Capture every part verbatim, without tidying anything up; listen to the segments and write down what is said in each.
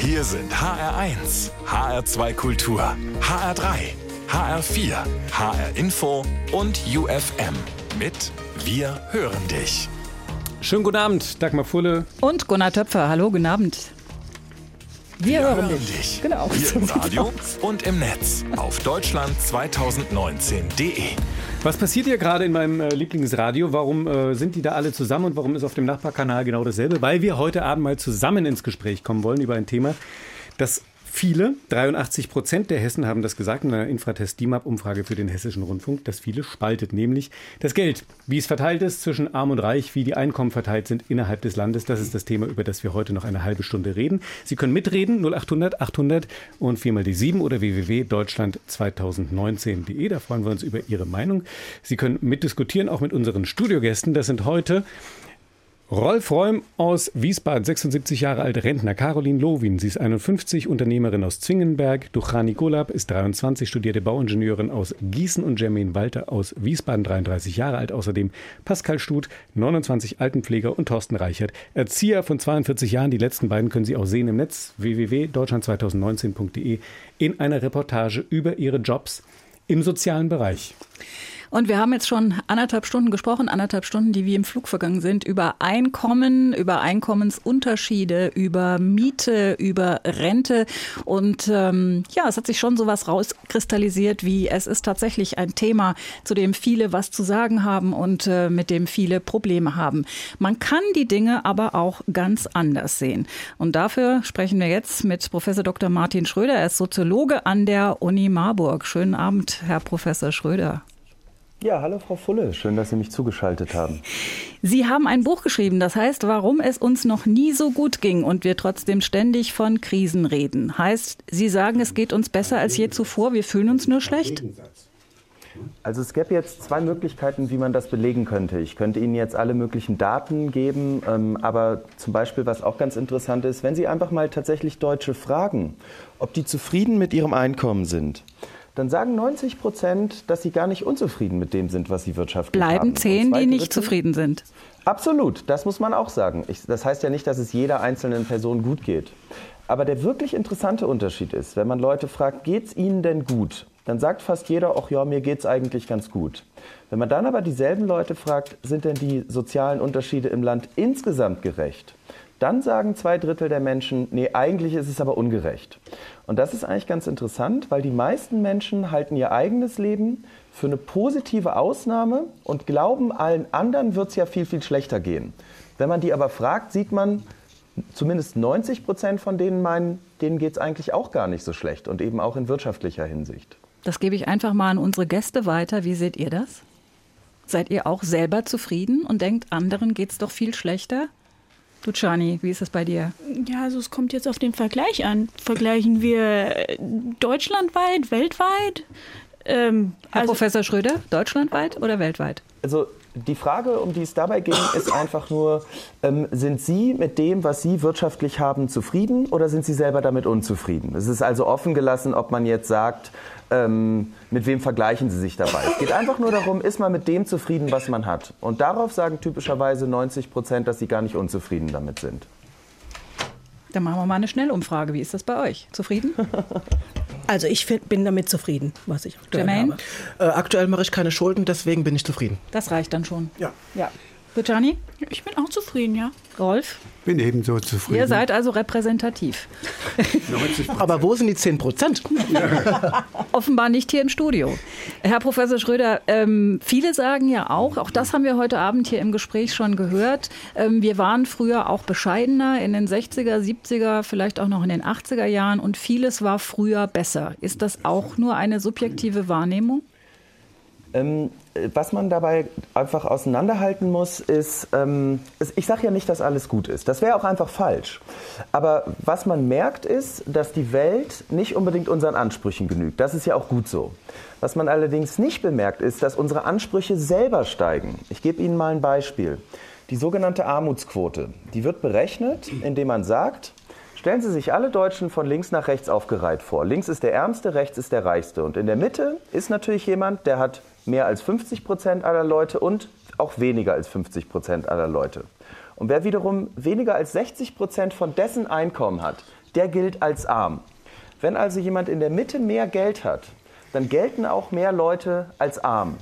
Hier sind H R eins, H R zwei Kultur, H R drei, H R vier, H R Info und U F M mit Wir hören dich. Schönen guten Abend, Dagmar Fulle und Gunnar Töpfer. Hallo, guten Abend. Wir, Wir hören dich. dich. Genau. Hier im Radio und im Netz auf deutschland zweitausendneunzehn punkt de. Was passiert hier gerade in meinem äh, Lieblingsradio? Warum äh, sind die da alle zusammen und warum ist auf dem Nachbarkanal genau dasselbe? Weil wir heute Abend mal zusammen ins Gespräch kommen wollen über ein Thema, das viele, dreiundachtzig Prozent der Hessen haben das gesagt in einer Infratest-D I M A P-Umfrage für den Hessischen Rundfunk, das viele spaltet, nämlich das Geld. Wie es verteilt ist zwischen Arm und Reich, wie die Einkommen verteilt sind innerhalb des Landes. Das ist das Thema, über das wir heute noch eine halbe Stunde reden. Sie können mitreden, null achthundert achthundert und vier mal die sieben oder w w w punkt deutschland zweitausendneunzehn punkt de. Da freuen wir uns über Ihre Meinung. Sie können mitdiskutieren, auch mit unseren Studiogästen. Das sind heute Rolf Räum aus Wiesbaden, sechsundsiebzig Jahre alt, Rentner. Caroline Lowin, sie ist einundfünfzig, Unternehmerin aus Zwingenberg. Duchani Golab ist dreiundzwanzig, studierte Bauingenieurin aus Gießen. Und Jermaine Walter aus Wiesbaden, dreiunddreißig Jahre alt. Außerdem Pascal Stut, neunundzwanzig, Altenpfleger. Und Thorsten Reichert, Erzieher von zweiundvierzig Jahren. Die letzten beiden können Sie auch sehen im Netz, w w w punkt deutschland zweitausendneunzehn punkt de, in einer Reportage über ihre Jobs im sozialen Bereich. Und wir haben jetzt schon anderthalb Stunden gesprochen, anderthalb Stunden, die wie im Flug vergangen sind, über Einkommen, über Einkommensunterschiede, über Miete, über Rente. Und ähm, ja, es hat sich schon sowas rauskristallisiert, wie es ist tatsächlich ein Thema, zu dem viele was zu sagen haben und äh, mit dem viele Probleme haben. Man kann die Dinge aber auch ganz anders sehen. Und dafür sprechen wir jetzt mit Professor Doktor Martin Schröder. Er ist Soziologe an der Uni Marburg. Schönen Abend, Herr Professor Schröder. Ja, hallo Frau Fulle, schön, dass Sie mich zugeschaltet haben. Sie haben ein Buch geschrieben, das heißt, warum es uns noch nie so gut ging und wir trotzdem ständig von Krisen reden. Heißt, Sie sagen, es geht uns besser als je zuvor, wir fühlen uns nur schlecht? Also es gäbe jetzt zwei Möglichkeiten, wie man das belegen könnte. Ich könnte Ihnen jetzt alle möglichen Daten geben, ähm, aber zum Beispiel, was auch ganz interessant ist, wenn Sie einfach mal tatsächlich Deutsche fragen, ob die zufrieden mit ihrem Einkommen sind, dann sagen neunzig Prozent, dass sie gar nicht unzufrieden mit dem sind, was sie wirtschaftlich haben. Bleiben zehn, die nicht zufrieden sind. Absolut, das muss man auch sagen. Ich, das heißt ja nicht, dass es jeder einzelnen Person gut geht. Aber der wirklich interessante Unterschied ist, wenn man Leute fragt, geht's ihnen denn gut? Dann sagt fast jeder, ach ja, mir geht's eigentlich ganz gut. Wenn man dann aber dieselben Leute fragt, sind denn die sozialen Unterschiede im Land insgesamt gerecht? Dann sagen zwei Drittel der Menschen, nee, eigentlich ist es aber ungerecht. Und das ist eigentlich ganz interessant, weil die meisten Menschen halten ihr eigenes Leben für eine positive Ausnahme und glauben, allen anderen wird es ja viel, viel schlechter gehen. Wenn man die aber fragt, sieht man, zumindest neunzig Prozent von denen meinen, denen geht es eigentlich auch gar nicht so schlecht und eben auch in wirtschaftlicher Hinsicht. Das gebe ich einfach mal an unsere Gäste weiter. Wie seht ihr das? Seid ihr auch selber zufrieden und denkt, anderen geht es doch viel schlechter? Du, Chani, wie ist das bei dir? Ja, also es kommt jetzt auf den Vergleich an. Vergleichen wir deutschlandweit, weltweit? Ähm, Herr also Professor Schröder, deutschlandweit oder weltweit? Also die Frage, um die es dabei ging, ist einfach nur, ähm, sind Sie mit dem, was Sie wirtschaftlich haben, zufrieden oder sind Sie selber damit unzufrieden? Es ist also offen gelassen, ob man jetzt sagt, ähm, mit wem vergleichen Sie sich dabei. Es geht einfach nur darum, ist man mit dem zufrieden, was man hat. Und darauf sagen typischerweise neunzig Prozent, dass sie gar nicht unzufrieden damit sind. Dann machen wir mal eine Schnellumfrage. Wie ist das bei euch? Zufrieden? Also ich find, bin damit zufrieden, was ich aktuell Jermaine? habe. Äh, aktuell mache ich keine Schulden, deswegen bin ich zufrieden. Das reicht dann schon. Ja. Ja. Bujani? Ich bin auch zufrieden, ja. Rolf? Bin ebenso zufrieden. Ihr seid also repräsentativ. Aber wo sind die zehn Prozent? Offenbar nicht hier im Studio. Herr Professor Schröder, ähm, viele sagen ja auch, auch das haben wir heute Abend hier im Gespräch schon gehört, ähm, wir waren früher auch bescheidener in den sechziger, siebziger, vielleicht auch noch in den achtziger Jahren und vieles war früher besser. Ist das auch nur eine subjektive Wahrnehmung? Ähm, was man dabei einfach auseinanderhalten muss, ist, ähm, ich sage ja nicht, dass alles gut ist. Das wäre auch einfach falsch. Aber was man merkt ist, dass die Welt nicht unbedingt unseren Ansprüchen genügt. Das ist ja auch gut so. Was man allerdings nicht bemerkt, ist, dass unsere Ansprüche selber steigen. Ich gebe Ihnen mal ein Beispiel. Die sogenannte Armutsquote, die wird berechnet, indem man sagt, stellen Sie sich alle Deutschen von links nach rechts aufgereiht vor. Links ist der Ärmste, rechts ist der Reichste. Und in der Mitte ist natürlich jemand, der hat mehr als fünfzig Prozent aller Leute und auch weniger als fünfzig Prozent aller Leute. Und wer wiederum weniger als sechzig Prozent von dessen Einkommen hat, der gilt als arm. Wenn also jemand in der Mitte mehr Geld hat, dann gelten auch mehr Leute als arm.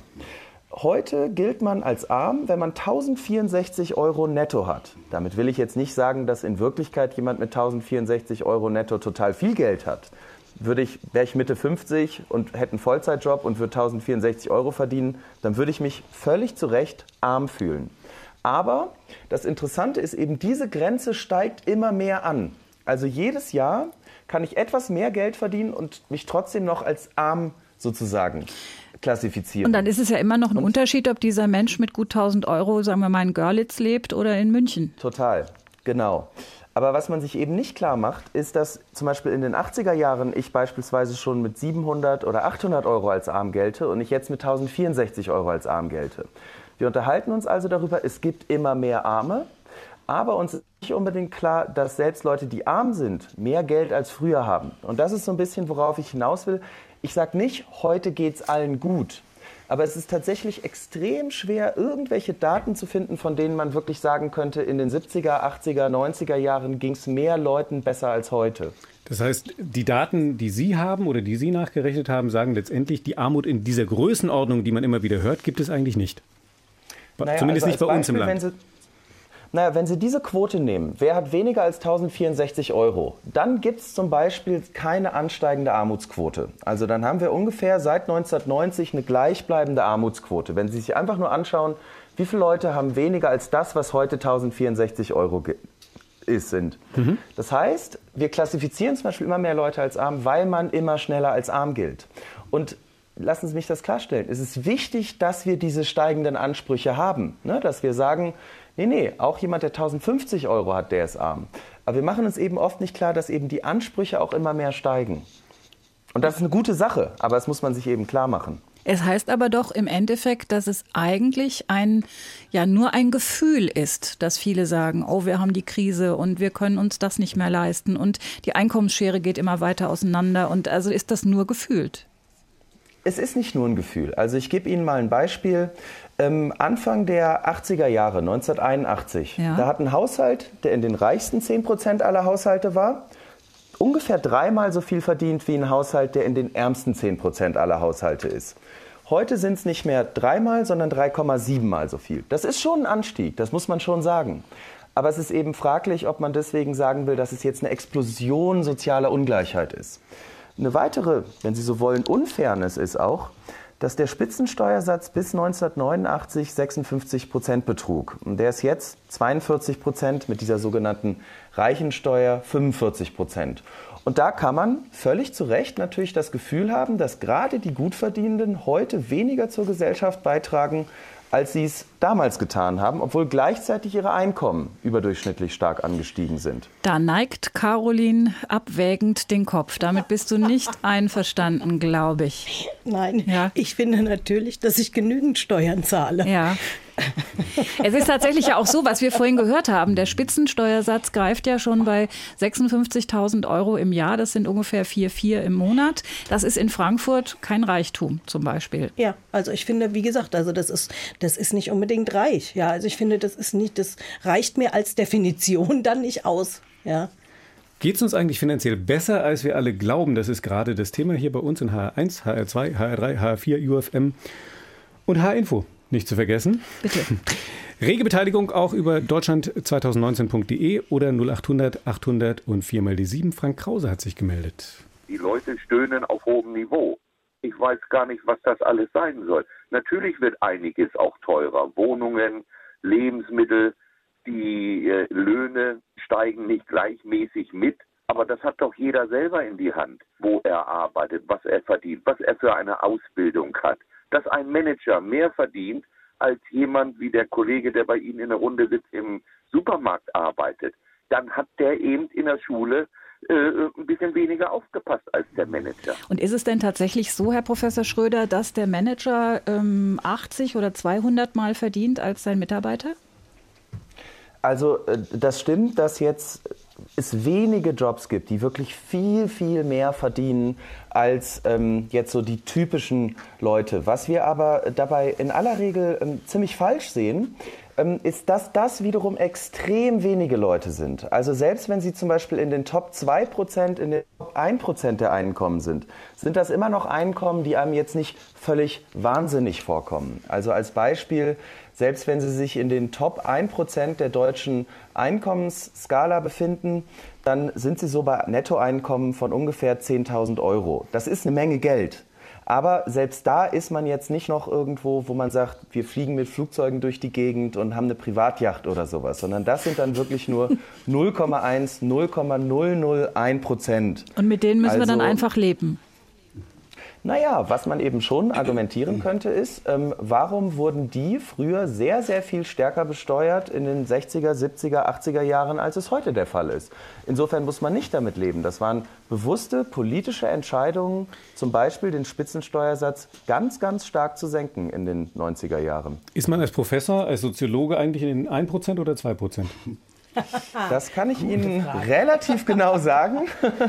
Heute gilt man als arm, wenn man tausendvierundsechzig Euro netto hat. Damit will ich jetzt nicht sagen, dass in Wirklichkeit jemand mit tausendvierundsechzig Euro netto total viel Geld hat. Würde ich, wäre ich Mitte fünfzig und hätte einen Vollzeitjob und würde tausendvierundsechzig Euro verdienen, dann würde ich mich völlig zu Recht arm fühlen. Aber das Interessante ist eben, diese Grenze steigt immer mehr an. Also jedes Jahr kann ich etwas mehr Geld verdienen und mich trotzdem noch als arm sozusagen klassifizieren. Und dann ist es ja immer noch ein und Unterschied, ob dieser Mensch mit gut tausend Euro, sagen wir mal, in Görlitz lebt oder in München. Total, genau. Aber was man sich eben nicht klar macht, ist, dass zum Beispiel in den achtziger Jahren ich beispielsweise schon mit siebenhundert oder achthundert Euro als arm gelte und ich jetzt mit tausendvierundsechzig Euro als arm gelte. Wir unterhalten uns also darüber, es gibt immer mehr Arme, aber uns ist nicht unbedingt klar, dass selbst Leute, die arm sind, mehr Geld als früher haben. Und das ist so ein bisschen, worauf ich hinaus will. Ich sage nicht, heute geht es allen gut. Aber es ist tatsächlich extrem schwer, irgendwelche Daten zu finden, von denen man wirklich sagen könnte, in den siebziger, achtziger, neunziger Jahren ging es mehr Leuten besser als heute. Das heißt, die Daten, die Sie haben oder die Sie nachgerechnet haben, sagen letztendlich, die Armut in dieser Größenordnung, die man immer wieder hört, gibt es eigentlich nicht. Naja, Zumindest also nicht bei Beispiel, uns im Land. Wenn Sie, naja, wenn Sie diese Quote nehmen, wer hat weniger als tausendvierundsechzig Euro, dann gibt es zum Beispiel keine ansteigende Armutsquote. Also dann haben wir ungefähr seit neunzehnhundertneunzig eine gleichbleibende Armutsquote. Wenn Sie sich einfach nur anschauen, wie viele Leute haben weniger als das, was heute tausendvierundsechzig Euro ist, sind. Mhm. Das heißt, wir klassifizieren zum Beispiel immer mehr Leute als arm, weil man immer schneller als arm gilt. Und lassen Sie mich das klarstellen. Es ist wichtig, dass wir diese steigenden Ansprüche haben. Ne? Dass wir sagen, nee, nee, auch jemand, der tausendfünfzig Euro hat, der ist arm. Aber wir machen uns eben oft nicht klar, dass eben die Ansprüche auch immer mehr steigen. Und das ist eine gute Sache, aber das muss man sich eben klar machen. Es heißt aber doch im Endeffekt, dass es eigentlich ein, ja, nur ein Gefühl ist, dass viele sagen, oh, wir haben die Krise und wir können uns das nicht mehr leisten und die Einkommensschere geht immer weiter auseinander. Und also ist das nur gefühlt? Es ist nicht nur ein Gefühl. Also ich gebe Ihnen mal ein Beispiel. Ähm, Anfang der achtziger Jahre, neunzehnhunderteinundachtzig, ja. Da hat ein Haushalt, der in den reichsten zehn Prozent aller Haushalte war, ungefähr dreimal so viel verdient wie ein Haushalt, der in den ärmsten zehn Prozent aller Haushalte ist. Heute sind es nicht mehr dreimal, sondern drei Komma sieben Mal so viel. Das ist schon ein Anstieg, das muss man schon sagen. Aber es ist eben fraglich, ob man deswegen sagen will, dass es jetzt eine Explosion sozialer Ungleichheit ist. Eine weitere, wenn Sie so wollen, Unfairness ist auch, dass der Spitzensteuersatz bis neunzehnhundertneunundachtzig sechsundfünfzig Prozent betrug. Und der ist jetzt zweiundvierzig Prozent mit dieser sogenannten Reichensteuer fünfundvierzig Prozent. Und da kann man völlig zu Recht natürlich das Gefühl haben, dass gerade die Gutverdienenden heute weniger zur Gesellschaft beitragen, als sie es damals getan haben, obwohl gleichzeitig ihre Einkommen überdurchschnittlich stark angestiegen sind. Da neigt Caroline abwägend den Kopf. Damit bist du nicht einverstanden, glaube ich. Nein, ja. Ich finde natürlich, dass ich genügend Steuern zahle. Ja. Es ist tatsächlich ja auch so, was wir vorhin gehört haben. Der Spitzensteuersatz greift ja schon bei sechsundfünfzigtausend Euro im Jahr. Das sind ungefähr vier Komma vier im Monat. Das ist in Frankfurt kein Reichtum zum Beispiel. Ja, also ich finde, wie gesagt, also das ist, das ist nicht unbedingt reich. Ja, also ich finde, das ist nicht, das reicht mir als Definition dann nicht aus. Ja. Geht es uns eigentlich finanziell besser, als wir alle glauben? Das ist gerade das Thema hier bei uns in H R eins, H R zwei, H R drei, H R vier, U F M und H Info. Nicht zu vergessen. Bitte. Rege Beteiligung auch über deutschland zweitausendneunzehn punkt de oder null achthundert achthundert und vier mal die sieben. Frank Krause hat sich gemeldet. Die Leute stöhnen auf hohem Niveau. Ich weiß gar nicht, was das alles sein soll. Natürlich wird einiges auch teurer. Wohnungen, Lebensmittel, die äh, Löhne steigen nicht gleichmäßig mit. Aber das hat doch jeder selber in die Hand, wo er arbeitet, was er verdient, was er für eine Ausbildung hat. Dass ein Manager mehr verdient als jemand wie der Kollege, der bei Ihnen in der Runde sitzt, im Supermarkt arbeitet, dann hat der eben in der Schule äh, ein bisschen weniger aufgepasst als der Manager. Und ist es denn tatsächlich so, Herr Professor Schröder, dass der Manager ähm, achtzig oder zweihundert Mal verdient als sein Mitarbeiter? Also das stimmt, dass jetzt es wenige Jobs gibt, die wirklich viel, viel mehr verdienen als ähm, jetzt so die typischen Leute. Was wir aber dabei in aller Regel ähm, ziemlich falsch sehen, ist, dass das wiederum extrem wenige Leute sind. Also selbst wenn Sie zum Beispiel in den Top zwei Prozent, in den Top ein Prozent der Einkommen sind, sind das immer noch Einkommen, die einem jetzt nicht völlig wahnsinnig vorkommen. Also als Beispiel, selbst wenn Sie sich in den Top ein Prozent der deutschen Einkommensskala befinden, dann sind Sie so bei Nettoeinkommen von ungefähr zehntausend Euro. Das ist eine Menge Geld. Aber selbst da ist man jetzt nicht noch irgendwo, wo man sagt, wir fliegen mit Flugzeugen durch die Gegend und haben eine Privatjacht oder sowas, sondern das sind dann wirklich nur null Komma eins, null Komma null null eins Prozent. Und mit denen müssen also, wir dann einfach leben. Naja, was man eben schon argumentieren könnte ist, ähm, warum wurden die früher sehr, sehr viel stärker besteuert in den sechziger, siebziger, achtziger Jahren, als es heute der Fall ist. Insofern muss man nicht damit leben. Das waren bewusste politische Entscheidungen, zum Beispiel den Spitzensteuersatz ganz, ganz stark zu senken in den neunziger Jahren. Ist man als Professor, als Soziologe eigentlich in den ein Prozent oder zwei Prozent? Das kann ich Ihnen relativ genau sagen.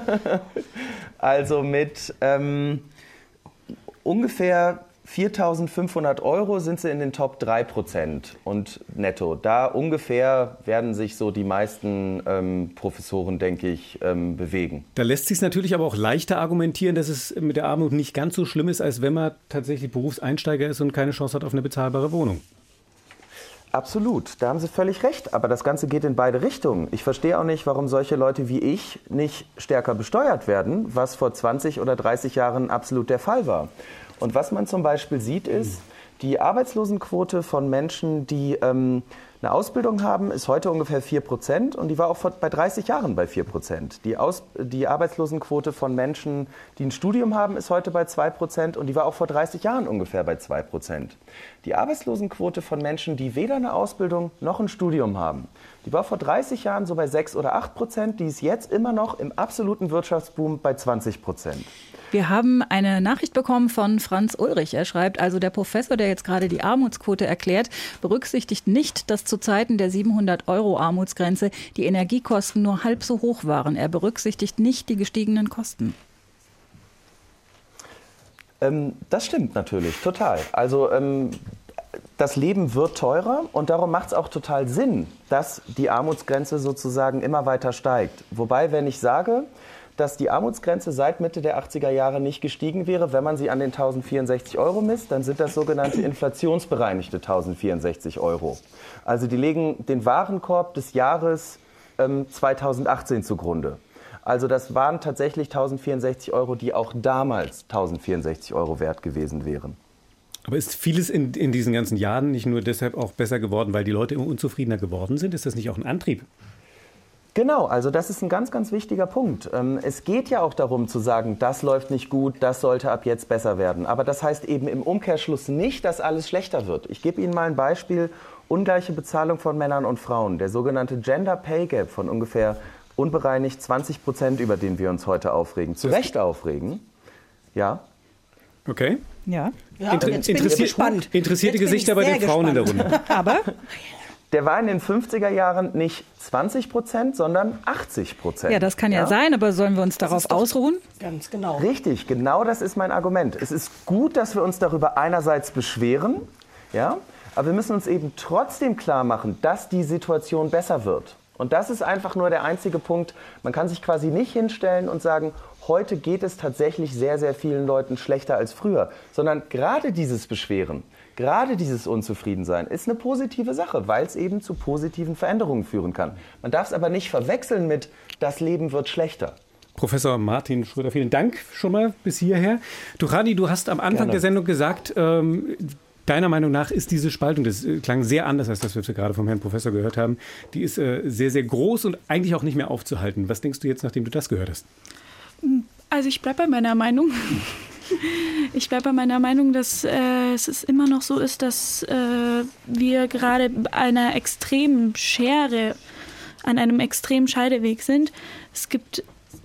Also mit ähm, ungefähr viertausendfünfhundert Euro sind sie in den Top drei Prozent und netto. Da ungefähr werden sich so die meisten ähm, Professoren, denke ich, ähm, bewegen. Da lässt sich es natürlich aber auch leichter argumentieren, dass es mit der Armut nicht ganz so schlimm ist, als wenn man tatsächlich Berufseinsteiger ist und keine Chance hat auf eine bezahlbare Wohnung. Absolut, da haben Sie völlig recht. Aber das Ganze geht in beide Richtungen. Ich verstehe auch nicht, warum solche Leute wie ich nicht stärker besteuert werden, was vor zwanzig oder dreißig Jahren absolut der Fall war. Und was man zum Beispiel sieht, ist, die Arbeitslosenquote von Menschen, die ähm, eine Ausbildung haben, ist heute ungefähr vier Prozent und die war auch vor, bei dreißig Jahren bei vier Prozent. Die, Aus, die Arbeitslosenquote von Menschen, die ein Studium haben, ist heute bei zwei Prozent und die war auch vor dreißig Jahren ungefähr bei zwei Prozent. Die Arbeitslosenquote von Menschen, die weder eine Ausbildung noch ein Studium haben, die war vor dreißig Jahren so bei sechs oder acht Prozent, die ist jetzt immer noch im absoluten Wirtschaftsboom bei zwanzig Prozent. Wir haben eine Nachricht bekommen von Franz Ulrich. Er schreibt, also der Professor, der jetzt gerade die Armutsquote erklärt, berücksichtigt nicht, dass zu Zeiten der siebenhundert Euro Armutsgrenze die Energiekosten nur halb so hoch waren. Er berücksichtigt nicht die gestiegenen Kosten. Ähm, das stimmt natürlich, total. Also ähm, das Leben wird teurer und darum macht es auch total Sinn, dass die Armutsgrenze sozusagen immer weiter steigt. Wobei, wenn ich sage, dass die Armutsgrenze seit Mitte der achtziger Jahre nicht gestiegen wäre, wenn man sie an den tausendvierundsechzig Euro misst, dann sind das sogenannte inflationsbereinigte tausendvierundsechzig Euro. Also die legen den Warenkorb des Jahres ähm, zweitausendachtzehn zugrunde. Also das waren tatsächlich tausendvierundsechzig Euro, die auch damals tausendvierundsechzig Euro wert gewesen wären. Aber ist vieles in, in diesen ganzen Jahren nicht nur deshalb auch besser geworden, weil die Leute immer unzufriedener geworden sind? Ist das nicht auch ein Antrieb? Genau, also das ist ein ganz, ganz wichtiger Punkt. Es geht ja auch darum zu sagen, das läuft nicht gut, das sollte ab jetzt besser werden. Aber das heißt eben im Umkehrschluss nicht, dass alles schlechter wird. Ich gebe Ihnen mal ein Beispiel, ungleiche Bezahlung von Männern und Frauen. Der sogenannte Gender Pay Gap von ungefähr unbereinigt zwanzig Prozent, über den wir uns heute aufregen, zu Recht aufregen. Ja. Okay. Ja. Ja, Inter- jetzt bin ich interessiert, gespannt. Interessierte Jetzt bin Gesichter ich bei sehr den Frauen gespannt. in der Runde. Aber Der war in den fünfziger Jahren nicht zwanzig Prozent, sondern achtzig Prozent. ja, das kann ja, ja sein, aber sollen wir uns darauf ist doch- ausruhen? Ganz genau. Richtig, genau das ist mein Argument. Es ist gut, dass wir uns darüber einerseits beschweren, ja, aber wir müssen uns eben trotzdem klar machen, dass die Situation besser wird. Und das ist einfach nur der einzige Punkt. Man kann sich quasi nicht hinstellen und sagen, heute geht es tatsächlich sehr, sehr vielen Leuten schlechter als früher, sondern gerade dieses Beschweren, gerade dieses Unzufriedensein ist eine positive Sache, weil es eben zu positiven Veränderungen führen kann. Man darf es aber nicht verwechseln mit, das Leben wird schlechter. Professor Martin Schröder, vielen Dank schon mal bis hierher. Duchani, du hast am Anfang Gerne. der Sendung gesagt, ähm, deiner Meinung nach ist diese Spaltung, das äh, klang sehr anders als das, was wir gerade vom Herrn Professor gehört haben, die ist äh, sehr, sehr groß und eigentlich auch nicht mehr aufzuhalten. Was denkst du jetzt, nachdem du das gehört hast? Also ich bleibe bei meiner Meinung. Ich bleibe bei meiner Meinung, dass äh, es ist immer noch so ist, dass äh, wir gerade einer extremen Schere, an einem extremen Scheideweg sind. Es gibt,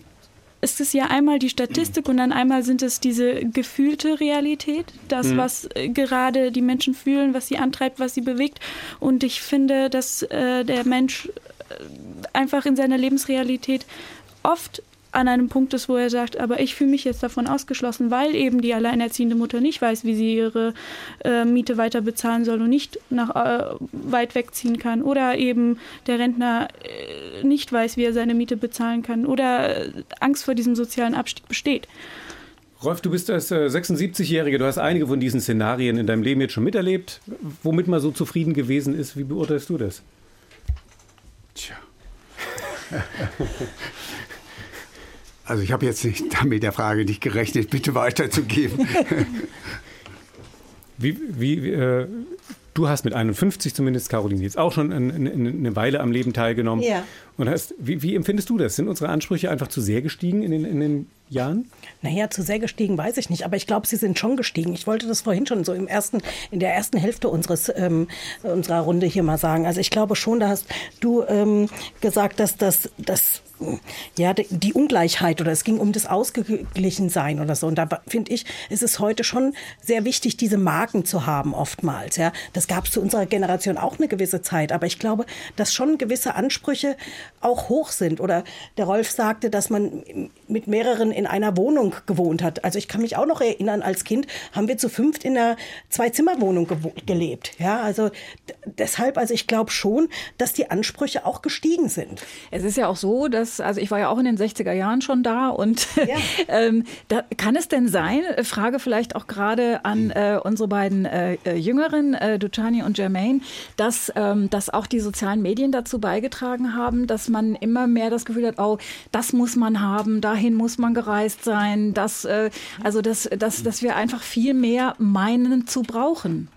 es ist ja einmal die Statistik und dann einmal sind es diese gefühlte Realität, das, mhm. was äh, gerade die Menschen fühlen, was sie antreibt, was sie bewegt. Und ich finde, dass äh, der Mensch äh, einfach in seiner Lebensrealität oft an einem Punkt ist, wo er sagt, aber ich fühle mich jetzt davon ausgeschlossen, weil eben die alleinerziehende Mutter nicht weiß, wie sie ihre äh, Miete weiter bezahlen soll und nicht nach äh, weit wegziehen kann. Oder eben der Rentner äh, nicht weiß, wie er seine Miete bezahlen kann. Oder äh, Angst vor diesem sozialen Abstieg besteht. Rolf, du bist als äh, sechsundsiebzigjährige, du hast einige von diesen Szenarien in deinem Leben jetzt schon miterlebt, womit man so zufrieden gewesen ist. Wie beurteilst du das? Tja. Also ich habe jetzt nicht damit der Frage nicht gerechnet, bitte weiterzugeben. wie, wie, äh, du hast mit einundfünfzig zumindest, Caroline, jetzt auch schon eine, eine, eine Weile am Leben teilgenommen. Ja. Und hast, wie, wie empfindest du das? Sind unsere Ansprüche einfach zu sehr gestiegen in den, in den Jahren? Naja, zu sehr gestiegen weiß ich nicht, aber ich glaube, sie sind schon gestiegen. Ich wollte das vorhin schon so im ersten, in der ersten Hälfte unseres, ähm, unserer Runde hier mal sagen. Also ich glaube schon, da hast du ähm, gesagt, dass das, das ja, die Ungleichheit oder es ging um das Ausgeglichensein oder so. Und da finde ich, ist es heute schon sehr wichtig, diese Marken zu haben oftmals. Ja, das gab es zu unserer Generation auch eine gewisse Zeit. Aber ich glaube, dass schon gewisse Ansprüche auch hoch sind. Oder der Rolf sagte, dass man mit mehreren in einer Wohnung gewohnt hat. Also ich kann mich auch noch erinnern, als Kind haben wir zu fünft in einer Zwei-Zimmer-Wohnung gelebt. Ja, also d- deshalb, also ich glaube schon, dass die Ansprüche auch gestiegen sind. Es ist ja auch so, dass, also ich war ja auch in den sechziger Jahren schon da und Ja. ähm, da kann es denn sein, Frage vielleicht auch gerade an äh, unsere beiden äh, Jüngeren, äh, Duchani und Jermaine, dass, ähm, dass auch die sozialen Medien dazu beigetragen haben, dass man immer mehr das Gefühl hat, oh, das muss man haben, dahin muss man gereist sein, dass, äh, also dass, dass, dass wir einfach viel mehr meinen zu brauchen.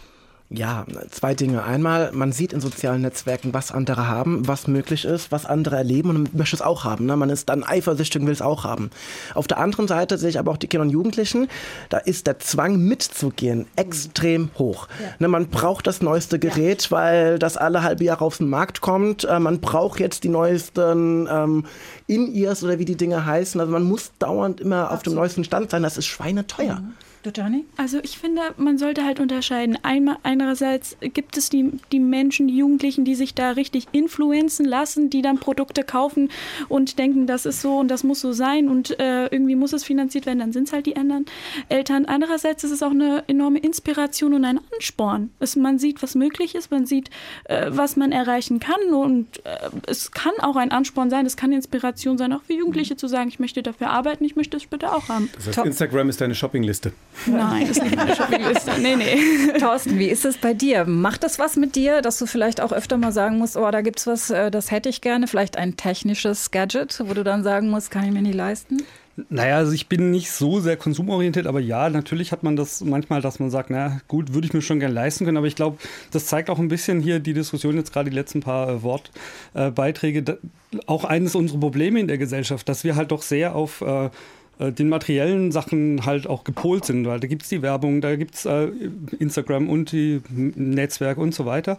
Ja, zwei Dinge. Einmal, man sieht in sozialen Netzwerken, was andere haben, was möglich ist, was andere erleben und man möchte es auch haben. Ne? Man ist dann eifersüchtig und will es auch haben. Auf der anderen Seite sehe ich aber auch die Kinder und Jugendlichen, da ist der Zwang mitzugehen extrem hoch. Ja. Ne, man braucht das neueste Gerät, ja. weil das alle halbe Jahre auf den Markt kommt. Äh, man braucht jetzt die neuesten ähm, In-Ears oder wie die Dinge heißen. Also man muss dauernd immer Absolut. auf dem neuesten Stand sein. Das ist schweineteuer. Mhm. Duchani? Also ich finde, man sollte halt unterscheiden. Einmal, einerseits gibt es die, die Menschen, die Jugendlichen, die sich da richtig influenzen lassen, die dann Produkte kaufen und denken, das ist so und das muss so sein und äh, irgendwie muss es finanziert werden, dann sind es halt die anderen Eltern. Andererseits ist es auch eine enorme Inspiration und ein Ansporn. Es, man sieht, was möglich ist, man sieht, äh, was man erreichen kann und äh, es kann auch ein Ansporn sein, es kann Inspiration sein, auch für Jugendliche zu sagen, ich möchte dafür arbeiten, ich möchte es später auch haben. Das heißt, Instagram ist deine Shoppingliste. Nein, das ist nicht meine Shoppingliste. Nee, nee. Thorsten, wie ist es bei dir? Macht das was mit dir, dass du vielleicht auch öfter mal sagen musst, oh, da gibt's was, das hätte ich gerne, vielleicht ein technisches Gadget, wo du dann sagen musst, kann ich mir nicht leisten? Naja, also ich bin nicht so sehr konsumorientiert, aber ja, natürlich hat man das manchmal, dass man sagt, na gut, würde ich mir schon gerne leisten können, aber ich glaube, das zeigt auch ein bisschen hier die Diskussion, jetzt gerade die letzten paar äh, Wortbeiträge, äh, auch eines unserer Probleme in der Gesellschaft, dass wir halt doch sehr auf äh, den materiellen Sachen halt auch gepolt sind, weil da gibt es die Werbung, da gibt es äh, Instagram und die Netzwerke und so weiter.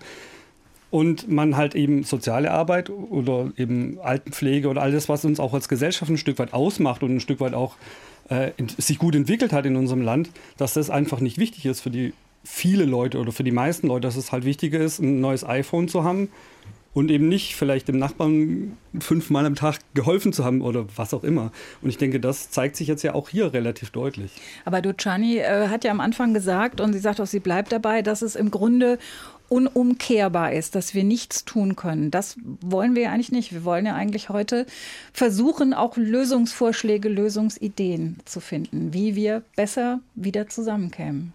Und man halt eben soziale Arbeit oder eben Altenpflege oder all das, was uns auch als Gesellschaft ein Stück weit ausmacht und ein Stück weit auch äh, sich gut entwickelt hat in unserem Land, dass das einfach nicht wichtig ist für die viele Leute oder für die meisten Leute, dass es halt wichtiger ist, ein neues iPhone zu haben und eben nicht vielleicht dem Nachbarn fünfmal am Tag geholfen zu haben oder was auch immer. Und ich denke, das zeigt sich jetzt ja auch hier relativ deutlich. Aber Duchani äh, hat ja am Anfang gesagt, und sie sagt auch, sie bleibt dabei, dass es im Grunde unumkehrbar ist, dass wir nichts tun können. Das wollen wir ja eigentlich nicht. Wir wollen ja eigentlich heute versuchen, auch Lösungsvorschläge, Lösungsideen zu finden, wie wir besser wieder zusammenkämen.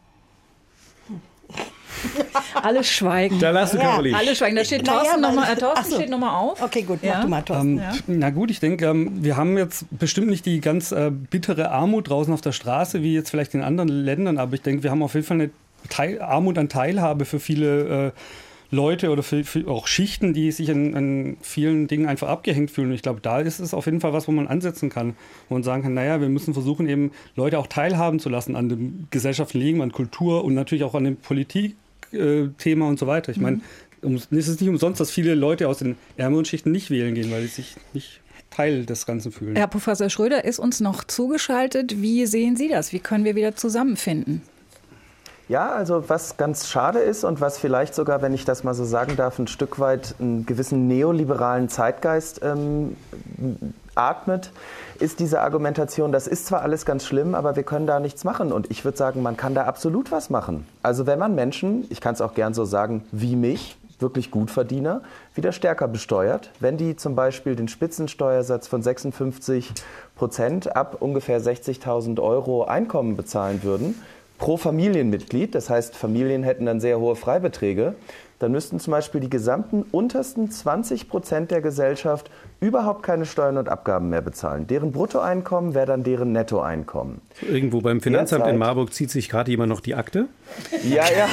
Alle schweigen. Da lass du Caroline. Alle schweigen. Da steht Thorsten naja, nochmal äh, Thorsten so. steht noch mal auf. Okay, gut, ja. mach du mal, Thorsten. Ähm, Ja. Na gut, ich denke, ähm, wir haben jetzt bestimmt nicht die ganz äh, bittere Armut draußen auf der Straße, wie jetzt vielleicht in anderen Ländern, aber ich denke, wir haben auf jeden Fall eine Teil, Armut an Teilhabe für viele äh, Leute oder für, für auch Schichten, die sich an, an vielen Dingen einfach abgehängt fühlen. Und ich glaube, da ist es auf jeden Fall was, wo man ansetzen kann, wo man sagen kann, naja, wir müssen versuchen, eben Leute auch teilhaben zu lassen an dem gesellschaftlichen Leben, an Kultur und natürlich auch an dem Politikthema und so weiter. Ich meine, um, es ist nicht umsonst, dass viele Leute aus den ärmeren Schichten nicht wählen gehen, weil sie sich nicht Teil des Ganzen fühlen. Herr Professor Schröder ist uns noch zugeschaltet. Wie sehen Sie das? Wie können wir wieder zusammenfinden? Ja, also was ganz schade ist und was vielleicht sogar, wenn ich das mal so sagen darf, ein Stück weit einen gewissen neoliberalen Zeitgeist ähm, atmet, ist diese Argumentation, das ist zwar alles ganz schlimm, aber wir können da nichts machen. Und ich würde sagen, man kann da absolut was machen. Also wenn man Menschen, ich kann es auch gern so sagen, wie mich, wirklich Gutverdiener, wieder stärker besteuert. Wenn die zum Beispiel den Spitzensteuersatz von sechsundfünfzig Prozent ab ungefähr sechzigtausend Euro Einkommen bezahlen würden, pro Familienmitglied, das heißt, Familien hätten dann sehr hohe Freibeträge, dann müssten zum Beispiel die gesamten untersten zwanzig Prozent der Gesellschaft überhaupt keine Steuern und Abgaben mehr bezahlen. Deren Bruttoeinkommen wäre dann deren Nettoeinkommen. Irgendwo beim Finanzamt Derzeit, in Marburg zieht sich gerade jemand noch die Akte? Ja, ja.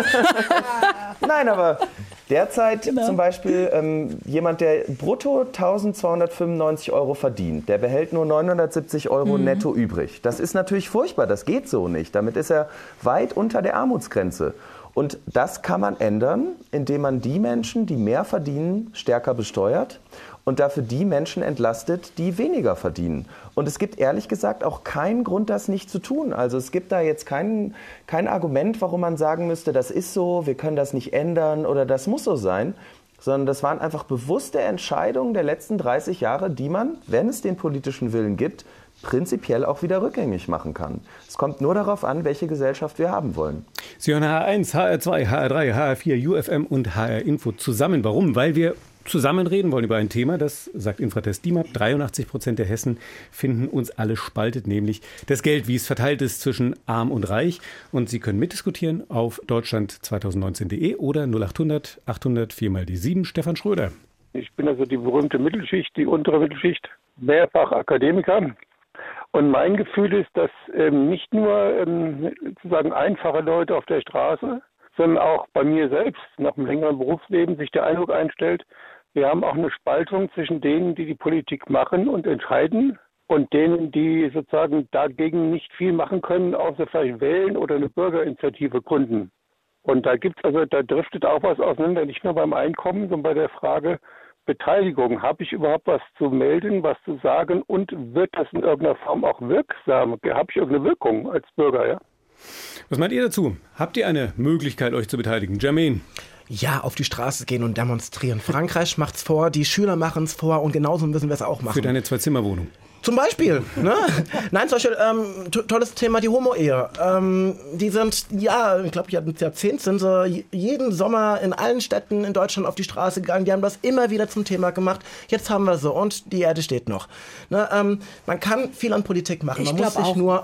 Nein, aber derzeit genau. zum Beispiel ähm, jemand, der brutto eintausendzweihundertfünfundneunzig Euro verdient, der behält nur neunhundertsiebzig Euro mhm. netto übrig. Das ist natürlich furchtbar, das geht so nicht. Damit ist er weit unter der Armutsgrenze. Und das kann man ändern, indem man die Menschen, die mehr verdienen, stärker besteuert und dafür die Menschen entlastet, die weniger verdienen. Und es gibt ehrlich gesagt auch keinen Grund, das nicht zu tun. Also es gibt da jetzt kein, kein Argument, warum man sagen müsste, das ist so, wir können das nicht ändern oder das muss so sein. Sondern das waren einfach bewusste Entscheidungen der letzten dreißig Jahre, die man, wenn es den politischen Willen gibt, prinzipiell auch wieder rückgängig machen kann. Es kommt nur darauf an, welche Gesellschaft wir haben wollen. Sie hören H R eins, H R zwei, H R drei, H R vier, U F M und H R Info zusammen. Warum? Weil wir zusammen reden wollen über ein Thema, das sagt Infratest DIMAP, dreiundachtzig Prozent der Hessen finden, uns alle spaltet, nämlich das Geld, wie es verteilt ist zwischen arm und reich. Und Sie können mitdiskutieren auf deutschland zweitausendneunzehn punkt de oder null achthundert achthundert vier mal die sieben. Stefan Schröder. Ich bin also die berühmte Mittelschicht, die untere Mittelschicht, mehrfach Akademiker. Und mein Gefühl ist, dass ähm, nicht nur ähm, sozusagen einfache Leute auf der Straße, sondern auch bei mir selbst nach einem längeren Berufsleben sich der Eindruck einstellt, wir haben auch eine Spaltung zwischen denen, die die Politik machen und entscheiden und denen, die sozusagen dagegen nicht viel machen können, außer vielleicht wählen oder eine Bürgerinitiative gründen. Und da gibt's also, da driftet auch was auseinander, nicht nur beim Einkommen, sondern bei der Frage Beteiligung. Habe ich überhaupt was zu melden, was zu sagen und wird das in irgendeiner Form auch wirksam? Habe ich irgendeine Wirkung als Bürger, ja? Was meint ihr dazu? Habt ihr eine Möglichkeit, euch zu beteiligen? Jermaine? Ja, auf die Straße gehen und demonstrieren. Frankreich macht's vor, die Schüler machen's vor und genauso müssen wir es auch machen. Für deine Zwei-Zimmer-Wohnung? Zum Beispiel. Ne? Nein, zum Beispiel, ähm, to- tolles Thema, die Homo-Ehe. Ähm, die sind, ja, ich glaube, ein Jahrzehnt sind sie jeden Sommer in allen Städten in Deutschland auf die Straße gegangen. Die haben das immer wieder zum Thema gemacht. Jetzt haben wir so und die Erde steht noch. Ne, ähm, man kann viel an Politik machen. Man muss sich auch nur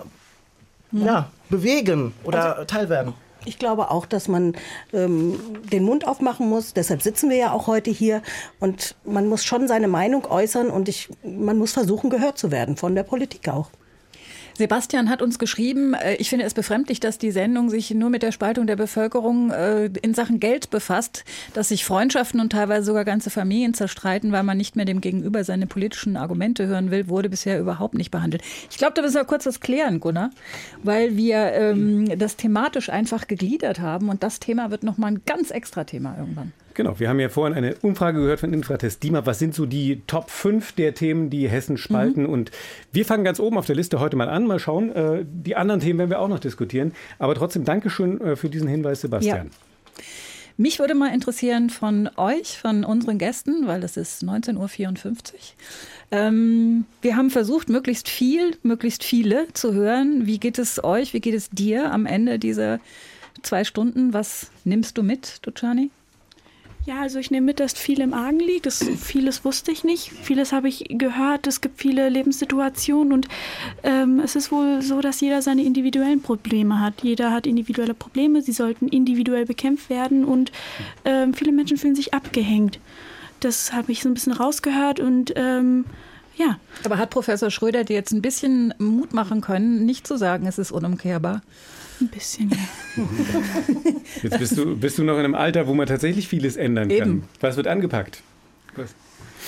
ja, bewegen oder also, teilwerden. Ich glaube auch, dass man ähm, den Mund aufmachen muss. Deshalb sitzen wir ja auch heute hier. Und man muss schon seine Meinung äußern und ich, man muss versuchen, gehört zu werden von der Politik auch. Sebastian hat uns geschrieben, ich finde es befremdlich, dass die Sendung sich nur mit der Spaltung der Bevölkerung in Sachen Geld befasst, dass sich Freundschaften und teilweise sogar ganze Familien zerstreiten, weil man nicht mehr dem Gegenüber seine politischen Argumente hören will, wurde bisher überhaupt nicht behandelt. Ich glaube, da müssen wir kurz was klären, Gunnar, weil wir ähm, das thematisch einfach gegliedert haben und das Thema wird nochmal ein ganz extra Thema irgendwann. Genau, wir haben ja vorhin eine Umfrage gehört von Infratest DIMAP. Was sind so die Top fünf der Themen, die Hessen spalten? Mhm. Und wir fangen ganz oben auf der Liste heute mal an. Mal schauen, äh, die anderen Themen werden wir auch noch diskutieren. Aber trotzdem Dankeschön äh, für diesen Hinweis, Sebastian. Ja. Mich würde mal interessieren von euch, von unseren Gästen, weil es ist neunzehn Uhr vierundfünfzig. Ähm, wir haben versucht, möglichst viel, möglichst viele zu hören. Wie geht es euch, wie geht es dir am Ende dieser zwei Stunden? Was nimmst du mit, Ducani? Ja, also ich nehme mit, dass viel im Argen liegt. Das, vieles wusste ich nicht. Vieles habe ich gehört. Es gibt viele Lebenssituationen und ähm, es ist wohl so, dass jeder seine individuellen Probleme hat. Jeder hat individuelle Probleme. Sie sollten individuell bekämpft werden und ähm, viele Menschen fühlen sich abgehängt. Das habe ich so ein bisschen rausgehört und ähm, ja. Aber hat Professor Schröder dir jetzt ein bisschen Mut machen können, nicht zu sagen, es ist unumkehrbar? Ein bisschen, ja. Jetzt bist du, bist du noch in einem Alter, wo man tatsächlich vieles ändern Eben. kann. Was wird angepackt? Was?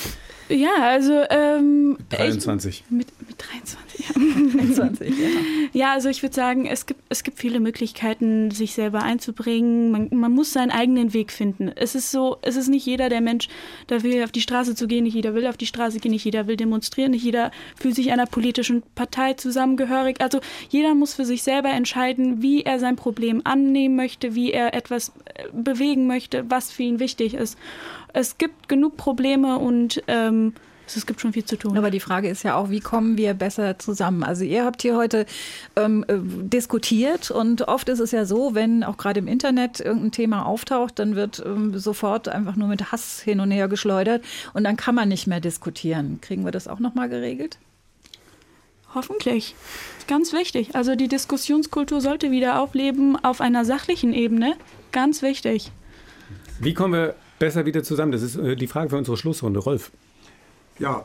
Ja, also ähm, dreiundzwanzig. Ich, mit, mit dreiundzwanzig, ja. dreiundzwanzig, ja. Ja, also ich würde sagen, es gibt, es gibt viele Möglichkeiten, sich selber einzubringen. Man, man muss seinen eigenen Weg finden. Es ist so, es ist nicht jeder der Mensch, der will auf die Straße zu gehen, nicht jeder will auf die Straße gehen, nicht jeder will demonstrieren, nicht jeder fühlt sich einer politischen Partei zusammengehörig. Also jeder muss für sich selber entscheiden, wie er sein Problem annehmen möchte, wie er etwas bewegen möchte, was für ihn wichtig ist. Es gibt genug Probleme und ähm, es gibt schon viel zu tun. Aber die Frage ist ja auch, wie kommen wir besser zusammen? Also ihr habt hier heute ähm, äh, diskutiert und oft ist es ja so, wenn auch gerade im Internet irgendein Thema auftaucht, dann wird ähm, sofort einfach nur mit Hass hin und her geschleudert und dann kann man nicht mehr diskutieren. Kriegen wir das auch nochmal geregelt? Hoffentlich. Ganz wichtig. Also die Diskussionskultur sollte wieder aufleben auf einer sachlichen Ebene. Ganz wichtig. Wie kommen wir besser wieder zusammen? Das ist äh, die Frage für unsere Schlussrunde. Rolf. Ja,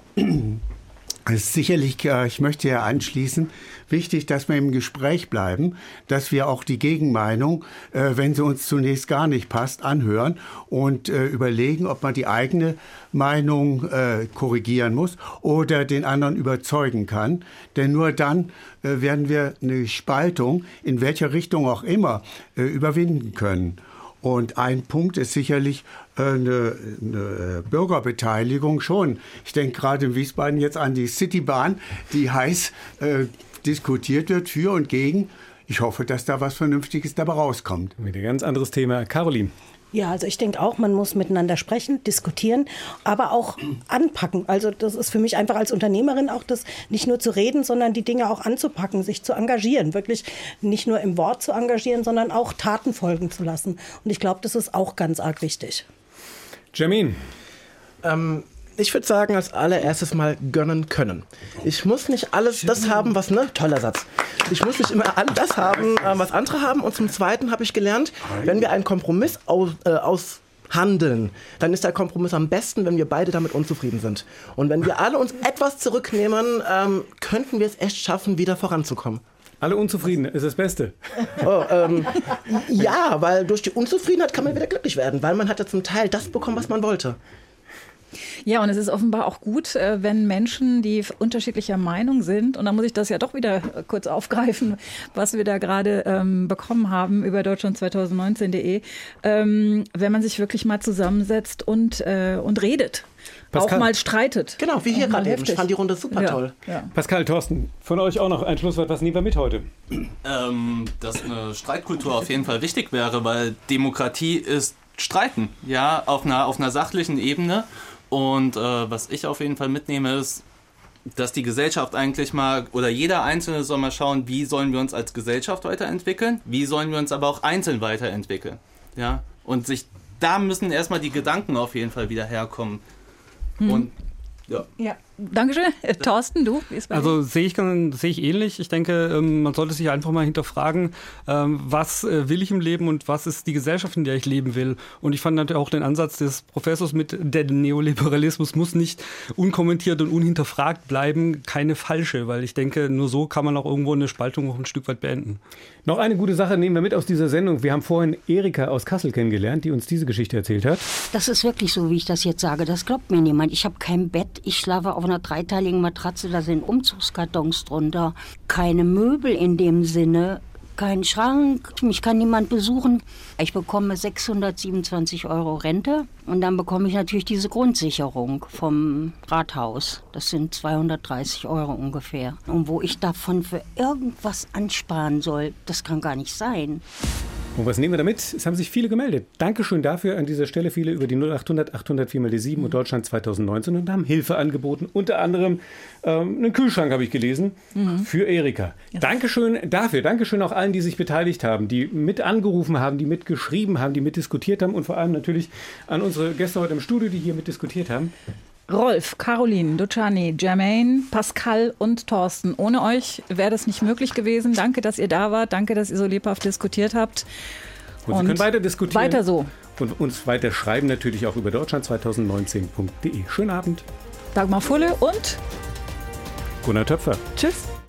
es ist sicherlich, ich möchte ja anschließen, wichtig, dass wir im Gespräch bleiben, dass wir auch die Gegenmeinung, wenn sie uns zunächst gar nicht passt, anhören und überlegen, ob man die eigene Meinung korrigieren muss oder den anderen überzeugen kann. Denn nur dann werden wir eine Spaltung, in welcher Richtung auch immer, überwinden können. Und ein Punkt ist sicherlich eine, eine Bürgerbeteiligung schon. Ich denke gerade in Wiesbaden jetzt an die Citybahn, die heiß äh, diskutiert wird für und gegen. Ich hoffe, dass da was Vernünftiges dabei rauskommt. Wieder ein ganz anderes Thema. Caroline. Ja, also ich denke auch, man muss miteinander sprechen, diskutieren, aber auch anpacken. Also das ist für mich einfach als Unternehmerin auch das, nicht nur zu reden, sondern die Dinge auch anzupacken, sich zu engagieren. Wirklich nicht nur im Wort zu engagieren, sondern auch Taten folgen zu lassen. Und ich glaube, das ist auch ganz arg wichtig. Jamin. Ähm, ich würde sagen, als allererstes mal gönnen können. Ich muss nicht alles das haben, was, ne, toller Satz. Ich muss nicht immer all das haben, äh, was andere haben. Und zum Zweiten habe ich gelernt, wenn wir einen Kompromiss aus, äh, aushandeln, dann ist der Kompromiss am besten, wenn wir beide damit unzufrieden sind. Und wenn wir alle uns etwas zurücknehmen, ähm, könnten wir es echt schaffen, wieder voranzukommen. Alle unzufrieden ist das Beste. Oh, ähm, ja, weil durch die Unzufriedenheit kann man wieder glücklich werden, weil man hat ja zum Teil das bekommen, was man wollte. Ja, und es ist offenbar auch gut, wenn Menschen, die unterschiedlicher Meinung sind, und da muss ich das ja doch wieder kurz aufgreifen, was wir da gerade ähm, bekommen haben über deutschland zwanzig neunzehn punkt de, ähm, wenn man sich wirklich mal zusammensetzt und, äh, und redet. Pascal. Auch mal streitet. Genau, wie hier gerade eben. Ich fand die Runde super ja, toll. Ja. Pascal, Thorsten, von euch auch noch ein Schlusswort. Was nehmen wir mit heute? Ähm, dass eine Streitkultur auf jeden Fall wichtig wäre, weil Demokratie ist Streiten, ja, auf einer, auf einer sachlichen Ebene. Und äh, was ich auf jeden Fall mitnehme, ist, dass die Gesellschaft eigentlich mal, oder jeder Einzelne soll mal schauen, wie sollen wir uns als Gesellschaft weiterentwickeln, wie sollen wir uns aber auch einzeln weiterentwickeln. Ja? Und sich, da müssen erstmal die Gedanken auf jeden Fall wieder herkommen. Hm. Und ja. Ja, Dankeschön. Thorsten, du? Wie ist bei also dir? sehe ich, sehe ich ähnlich. Ich denke, man sollte sich einfach mal hinterfragen, was will ich im Leben und was ist die Gesellschaft, in der ich leben will. Und ich fand natürlich auch den Ansatz des Professors mit, der Neoliberalismus muss nicht unkommentiert und unhinterfragt bleiben, keine falsche, weil ich denke, nur so kann man auch irgendwo eine Spaltung auch ein Stück weit beenden. Noch eine gute Sache nehmen wir mit aus dieser Sendung. Wir haben vorhin Erika aus Kassel kennengelernt, die uns diese Geschichte erzählt hat. Das ist wirklich so, wie ich das jetzt sage. Das glaubt mir niemand. Ich habe kein Bett, ich schlafe auf einer dreiteiligen Matratze, da sind Umzugskartons drunter. Keine Möbel in dem Sinne, kein Schrank, mich kann niemand besuchen. Ich bekomme sechshundertsiebenundzwanzig Euro Rente und dann bekomme ich natürlich diese Grundsicherung vom Rathaus. Das sind zweihundertdreißig Euro ungefähr. Und wo ich davon für irgendwas ansparen soll, das kann gar nicht sein. Und was nehmen wir damit? Es haben sich viele gemeldet. Dankeschön dafür an dieser Stelle. Viele über die null achthundert achthundert vier mal die sieben und Deutschland zwanzig neunzehn und haben Hilfe angeboten. Unter anderem ähm, einen Kühlschrank habe ich gelesen mhm. für Erika. Ja. Dankeschön dafür. Dankeschön auch allen, die sich beteiligt haben, die mit angerufen haben, die mitgeschrieben haben, die mitdiskutiert haben und vor allem natürlich an unsere Gäste heute im Studio, die hier mitdiskutiert haben. Rolf, Caroline, Ducani, Jermaine, Pascal und Thorsten. Ohne euch wäre das nicht möglich gewesen. Danke, dass ihr da wart. Danke, dass ihr so lebhaft diskutiert habt. Und, und Sie können weiter diskutieren. Weiter so. Und uns weiter schreiben natürlich auch über deutschland zwanzig neunzehn punkt de. Schönen Abend. Dagmar Fulle und Gunnar Töpfer. Tschüss.